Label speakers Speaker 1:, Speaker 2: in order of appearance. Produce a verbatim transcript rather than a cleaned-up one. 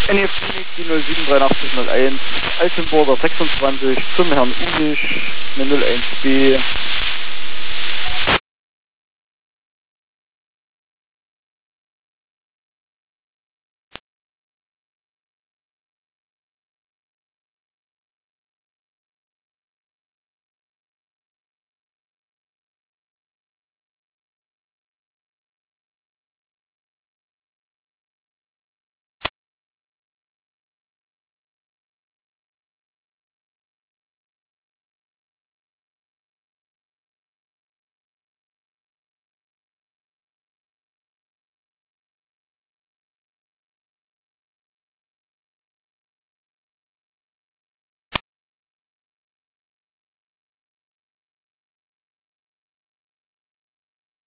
Speaker 1: N E Phoenix, die null sieben dreiundachtzig null eins, Altenburger sechsundzwanzig, zum Herrn Ulich, eine null eins B,